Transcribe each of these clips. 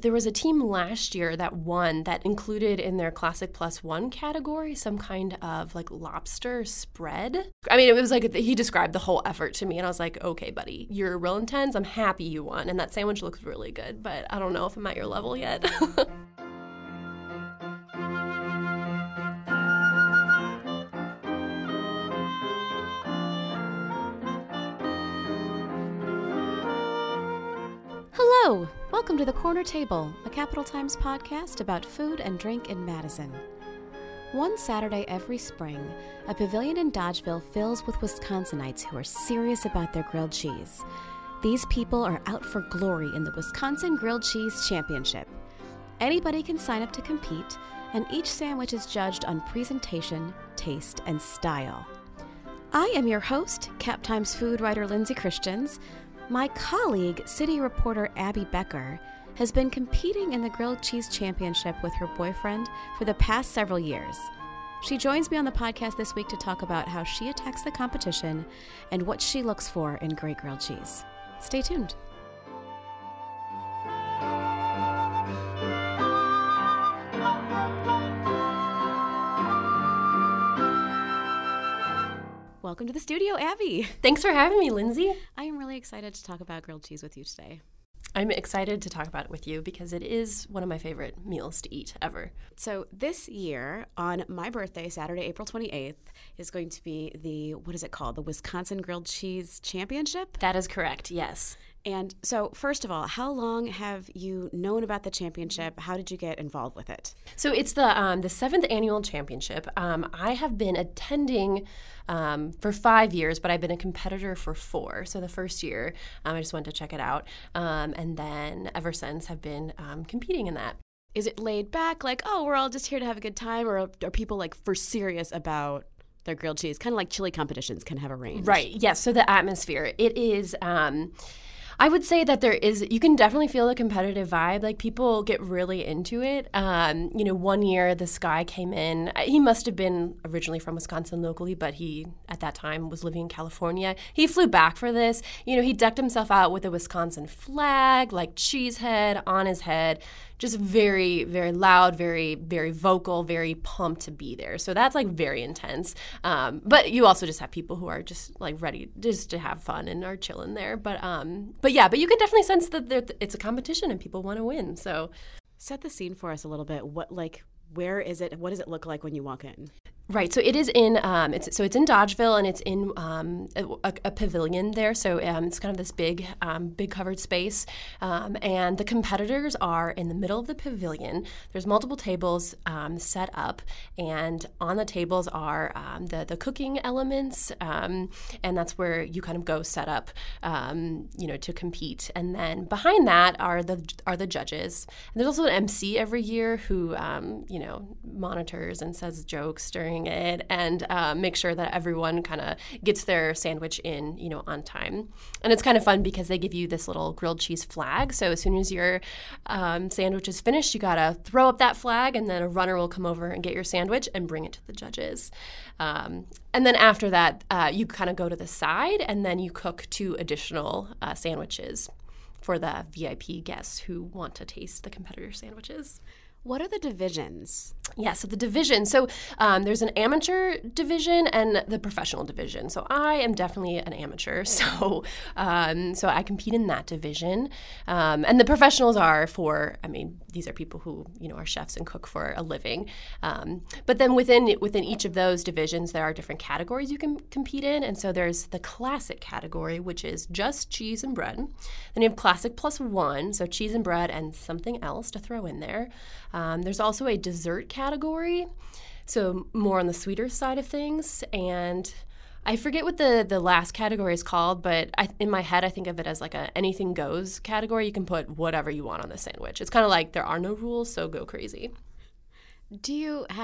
There was a team last year that won that included in their Classic Plus One category some kind of like lobster spread. I mean, it was like he described the whole effort to me, and I was like, okay, buddy, you're real intense. I'm happy you won. And that sandwich looks really good, but I don't know if I'm at your level yet. Hello! Welcome to The Corner Table, a Capital Times podcast about food and drink in Madison. One Saturday every spring, a pavilion in Dodgeville fills with Wisconsinites who are serious about their grilled cheese. These people are out for glory in the Wisconsin Grilled Cheese Championship. Anybody can sign up to compete, and each sandwich is judged on presentation, taste, and style. I am your host, Cap Times food writer Lindsay Christians. My colleague, city reporter Abby Becker, has been competing in the Grilled Cheese Championship with her boyfriend for the past several years. She joins me on the podcast this week to talk about how she attacks the competition and what she looks for in great grilled cheese. Stay tuned. Welcome to the studio, Abby. Thanks for having me, Lindsay. I am really excited to talk about grilled cheese with you today. I'm excited to talk about it with you because it is one of my favorite meals to eat ever. So this year, on my birthday, Saturday, April 28th, is going to be the Wisconsin Grilled Cheese Championship? That is correct, yes. And so, first of all, how long have you known about the championship? How did you get involved with it? So it's the 7th annual championship. I have been attending for 5 years, but I've been a competitor for 4. So the first year, I just went to check it out. And then ever since, have been competing in that. Is it laid back, like, oh, we're all just here to have a good time? Or are people, like, for serious about their grilled cheese? Kind of like chili competitions can have a range. Right, yes. So the atmosphere, it is... I would say that you can definitely feel the competitive vibe. Like, people get really into it. One year this guy came in. He must have been originally from Wisconsin locally, but he, at that time, was living in California. He flew back for this. He decked himself out with a Wisconsin flag, like cheese head on his head. Just very, very loud, very, very vocal, very pumped to be there. So that's, like, very intense. But you also just have people who are just, like, ready just to have fun and are chilling there. But you can definitely sense that it's a competition and people want to win. So set the scene for us a little bit. Where is it? What does it look like when you walk in? Right, so it is in it's in Dodgeville, and it's in a pavilion there. So it's kind of this big covered space, and the competitors are in the middle of the pavilion. There's multiple tables set up, and on the tables are the cooking elements, and that's where you kind of go set up, to compete. And then behind that are the judges. And there's also an MC every year who monitors and says jokes during it, and make sure that everyone kind of gets their sandwich in, on time. And it's kind of fun because they give you this little grilled cheese flag. So as soon as your sandwich is finished, you gotta throw up that flag, and then a runner will come over and get your sandwich and bring it to the judges. And then after that, you kind of go to the side, and then you cook 2 additional sandwiches for the VIP guests who want to taste the competitor sandwiches. What are the divisions? Yeah, so the division. So there's an amateur division and the professional division. So I am definitely an amateur. So I compete in that division. And the professionals are these are people who, are chefs and cook for a living. But then within each of those divisions, there are different categories you can compete in. And so there's the classic category, which is just cheese and bread. Then you have classic plus 1, so cheese and bread and something else to throw in there. There's also a dessert category, so more on the sweeter side of things. And I forget what the last category is called, but in my head I think of it as like a anything goes category. You can put whatever you want on the sandwich. It's kind of like there are no rules, so go crazy. Do you have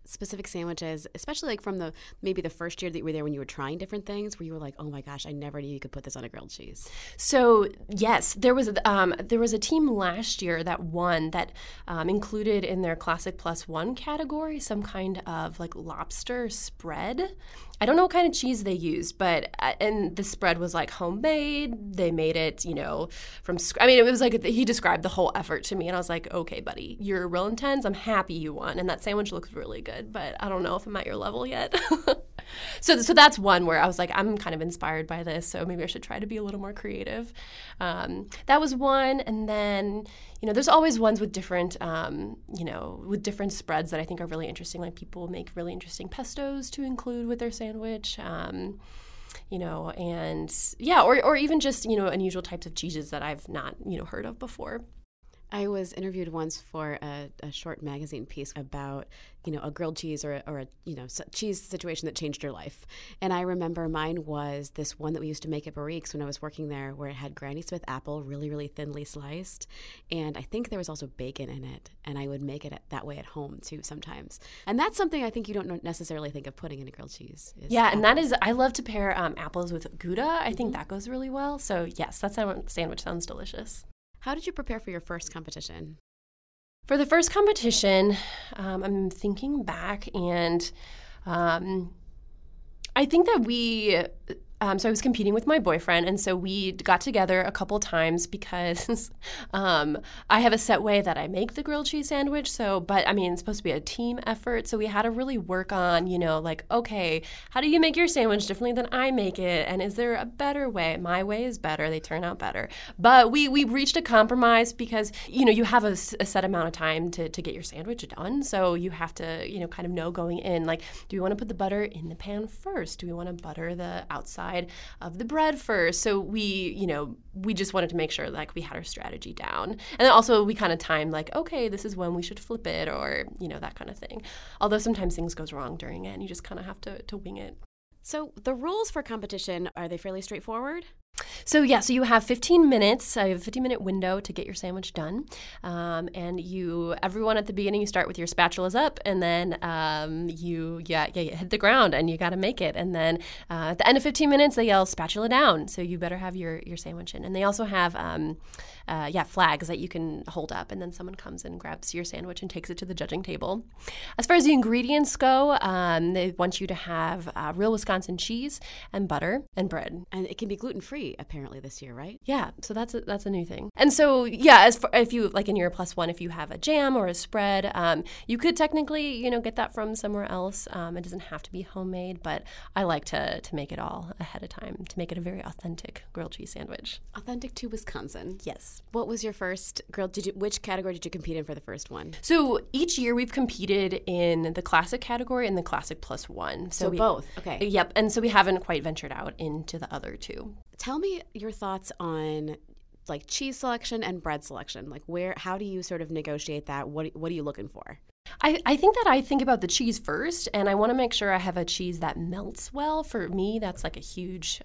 specific sandwiches, especially like from maybe the first year that you were there when you were trying different things, where you were like, oh my gosh, I never knew you could put this on a grilled cheese? So yes, there was a team last year that won that included in their Classic Plus One category some kind of like lobster spread. I don't know what kind of cheese they used, but and the spread was like homemade. They made it, from scratch. I mean, it was like he described the whole effort to me, and I was like, okay, buddy, you're real intense. I'm happy you won, and that sandwich looks really good, but I don't know if I'm at your level yet. So that's one where I was like, I'm kind of inspired by this, so maybe I should try to be a little more creative. That was one, and then there's always ones with different with different spreads that I think are really interesting. Like people make really interesting pestos to include with their sandwich. And or even just unusual types of cheeses that I've not heard of before. I was interviewed once for a short magazine piece about, a grilled cheese or a cheese situation that changed your life. And I remember mine was this one that we used to make at Barrique's when I was working there, where it had Granny Smith apple, really, really thinly sliced. And I think there was also bacon in it. And I would make it that way at home, too, sometimes. And that's something I think you don't necessarily think of putting in a grilled cheese. Yeah, and that is, I love to pair apples with Gouda. I think that goes really well. So, yes, that sandwich sounds delicious. How did you prepare for your first competition? For the first competition, I'm thinking back, and I think that so I was competing with my boyfriend, and so we got together a couple times because I have a set way that I make the grilled cheese sandwich. But it's supposed to be a team effort, so we had to really work on, okay, how do you make your sandwich differently than I make it, and is there a better way? My way is better; they turn out better. But we reached a compromise because you have a set amount of time to get your sandwich done, so you have to kind of know going in, like, do we want to put the butter in the pan first? Do we want to butter the outside of the bread first? So we just wanted to make sure like we had our strategy down. And then also we kind of timed like, okay, this is when we should flip it, or, that kind of thing. Although sometimes things goes wrong during it and you just kind of have to wing it. So the rules for competition, are they fairly straightforward? So you have 15 minutes. I have a 15-minute window to get your sandwich done. And everyone at the beginning, you start with your spatulas up, and then you hit the ground, and you got to make it. And then at the end of 15 minutes, they yell spatula down. So you better have your sandwich in. And they also have flags that you can hold up, and then someone comes and grabs your sandwich and takes it to the judging table. As far as the ingredients go, they want you to have real Wisconsin cheese and butter and bread. And it can be gluten-free apparently this year, right? Yeah, so that's a new thing. And so if you like in your plus one, if you have a jam or a spread, you could technically get that from somewhere else. It doesn't have to be homemade, but I like to make it all ahead of time to make it a very authentic grilled cheese sandwich. Authentic to Wisconsin. Yes. What was your first which category did you compete in for the first one? So each year we've competed in the classic category and the classic plus one. So both. Okay. Yep. And so we haven't quite ventured out into the other two. Tell me your thoughts on like cheese selection and bread selection. Like how do you sort of negotiate that? What are you looking for? I think that I think about the cheese first, and I want to make sure I have a cheese that melts well. For me, that's like a huge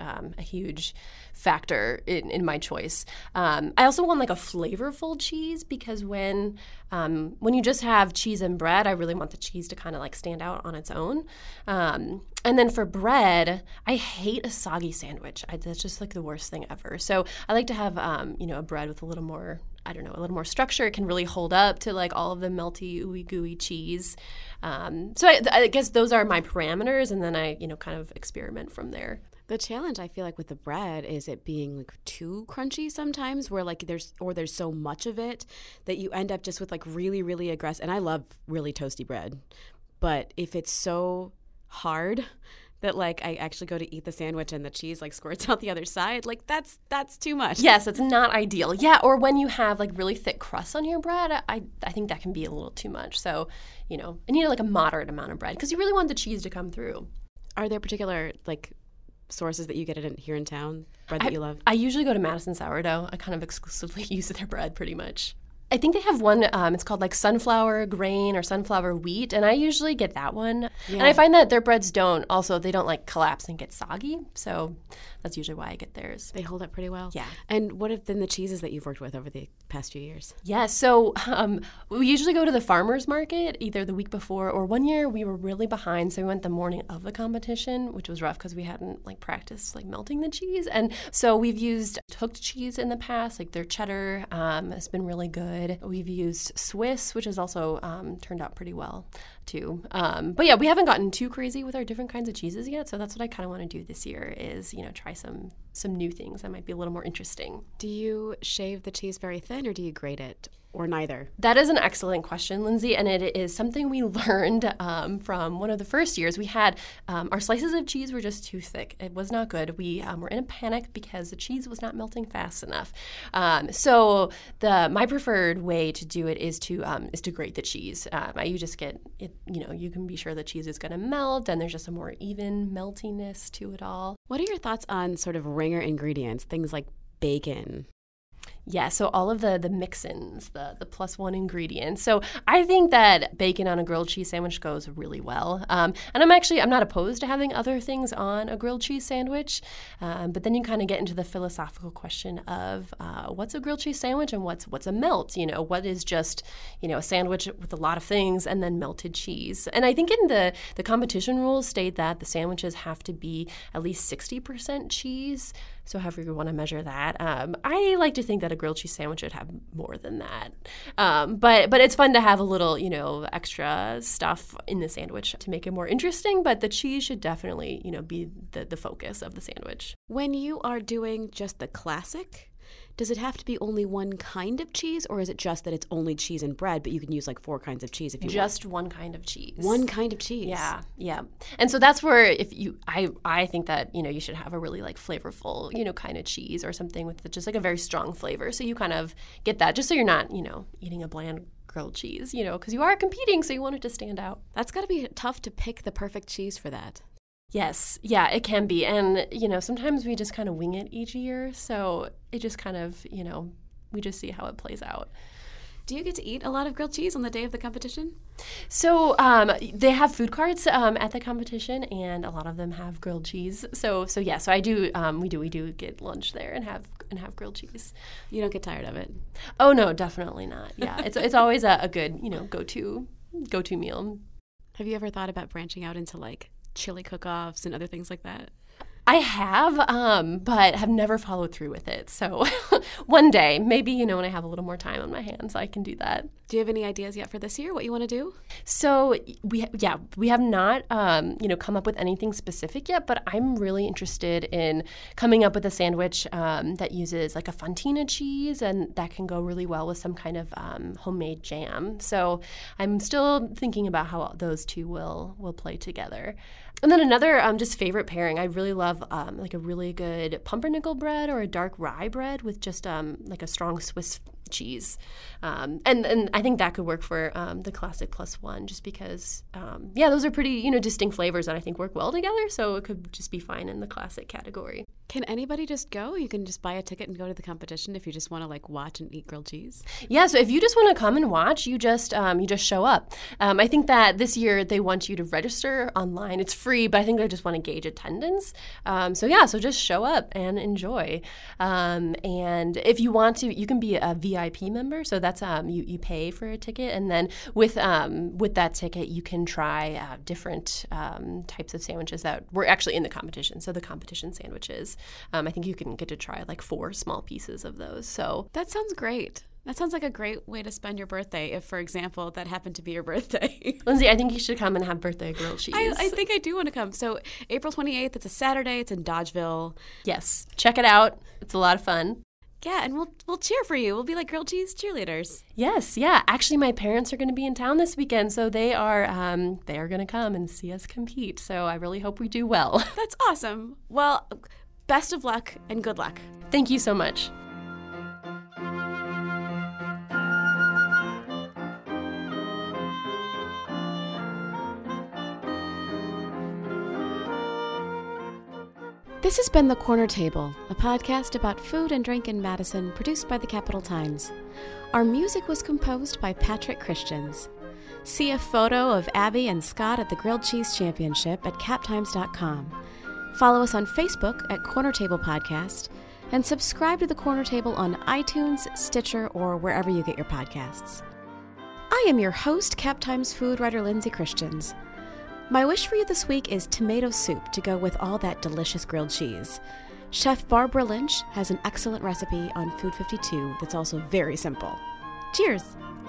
factor in my choice. I also want like a flavorful cheese because when you just have cheese and bread, I really want the cheese to kind of like stand out on its own. And then for bread, I hate a soggy sandwich. That's just like the worst thing ever. So I like to have a bread with a little more structure. It can really hold up to like all of the melty, ooey gooey cheese. So I guess those are my parameters, and then I kind of experiment from there. The challenge I feel like with the bread is it being like too crunchy sometimes, where like there's so much of it that you end up just with like really, really aggressive. And I love really toasty bread, but if it's so hard that like I actually go to eat the sandwich and the cheese like squirts out the other side, like that's too much. Yes, it's not ideal. Yeah, or when you have like really thick crust on your bread, I think that can be a little too much. So, I need like a moderate amount of bread because you really want the cheese to come through. Are there particular like sources that you get it here in town, bread that you love? I usually go to Madison Sourdough. I kind of exclusively use their bread pretty much. I think they have one, it's called like sunflower grain or sunflower wheat, and I usually get that one. Yeah. And I find that their breads they don't like collapse and get soggy, so that's usually why I get theirs. They hold up pretty well? Yeah. And what have been the cheeses that you've worked with over the past few years? Yeah, so we usually go to the farmer's market either the week before, or one year we were really behind, so we went the morning of the competition, which was rough because we hadn't like practiced like melting the cheese. And so we've used hooked cheese in the past, like their cheddar has been really good. We've used Swiss, which has also turned out pretty well, too. But yeah, we haven't gotten too crazy with our different kinds of cheeses yet, so that's what I kind of want to do this year is, try some new things that might be a little more interesting. Do you shave the cheese very thin, or do you grate it, or neither? That is an excellent question, Lindsay, and it is something we learned from one of the first years. We had our slices of cheese were just too thick. It was not good. We were in a panic because the cheese was not melting fast enough. So my preferred way to do it is to grate the cheese. You just get it. You can be sure the cheese is going to melt, and there's just a more even meltiness to it all. What are your thoughts on sort of ringer ingredients, things like bacon? Yeah, so all of the mix-ins, the +1 ingredients. So I think that bacon on a grilled cheese sandwich goes really well. And I'm not opposed to having other things on a grilled cheese sandwich. But then you kind of get into the philosophical question of what's a grilled cheese sandwich and what's a melt? What is just, a sandwich with a lot of things and then melted cheese? And I think in the competition rules state that the sandwiches have to be at least 60% cheese. So however you want to measure that. I like to think that a grilled cheese sandwich should have more than that. But it's fun to have a little, extra stuff in the sandwich to make it more interesting. But the cheese should definitely, be the focus of the sandwich. When you are doing just the classic, does it have to be only one kind of cheese, or is it just that it's only cheese and bread, but you can use like 4 kinds of cheese if you want? Just one kind of cheese. One kind of cheese. Yeah. And so that's where I think that, you should have a really like flavorful, kind of cheese or something with just like a very strong flavor. So you kind of get that just so you're not, eating a bland grilled cheese, because you are competing, so you want it to stand out. That's got to be tough to pick the perfect cheese for that. Yes. Yeah, it can be. And, sometimes we just kind of wing it each year. So it just kind of, we just see how it plays out. Do you get to eat a lot of grilled cheese on the day of the competition? So they have food carts at the competition, and a lot of them have grilled cheese. So yeah. So I do. We do get lunch there and have grilled cheese. You don't get tired of it? Oh no, definitely not. Yeah, it's always a good go to meal. Have you ever thought about branching out into like chili cook-offs and other things like that? I have, but have never followed through with it. So one day, maybe, when I have a little more time on my hands, I can do that. Do you have any ideas yet for this year, what you want to do? So we have not, come up with anything specific yet, but I'm really interested in coming up with a sandwich that uses like a fontina cheese, and that can go really well with some kind of homemade jam. So I'm still thinking about how those two will play together. And then another just favorite pairing, I really love like a really good pumpernickel bread or a dark rye bread with just like a strong Swiss cheese. And I think that could work for the classic +1 just because, those are pretty, distinct flavors that I think work well together. So it could just be fine in the classic category. Can anybody just go? You can just buy a ticket and go to the competition if you just want to like watch and eat grilled cheese? Yeah, so if you just want to come and watch, you just show up. I think that this year they want you to register online. It's free, but I think they just want to gauge attendance. So just show up and enjoy. And if you want to, you can be a VIP member. So that's you pay for a ticket, and then with that ticket you can try different types of sandwiches that were actually in the competition. So the competition sandwiches. I think you can get to try like 4 small pieces of those. So that sounds great. That sounds like a great way to spend your birthday if, for example, that happened to be your birthday. Lindsay, I think you should come and have birthday grilled cheese. I think I do want to come. So April 28th, it's a Saturday. It's in Dodgeville. Yes. Check it out. It's a lot of fun. Yeah, and we'll cheer for you. We'll be like grilled cheese cheerleaders. Yes, yeah. Actually, my parents are going to be in town this weekend, so they are going to come and see us compete. So I really hope we do well. That's awesome. Well, best of luck and good luck. Thank you so much. This has been The Corner Table, a podcast about food and drink in Madison, produced by the Capital Times. Our music was composed by Patrick Christians. See a photo of Abby and Scott at the Grilled Cheese Championship at captimes.com. Follow us on Facebook at Corner Table Podcast, and subscribe to The Corner Table on iTunes, Stitcher, or wherever you get your podcasts. I am your host, Cap Times food writer Lindsay Christians. My wish for you this week is tomato soup to go with all that delicious grilled cheese. Chef Barbara Lynch has an excellent recipe on Food 52 that's also very simple. Cheers!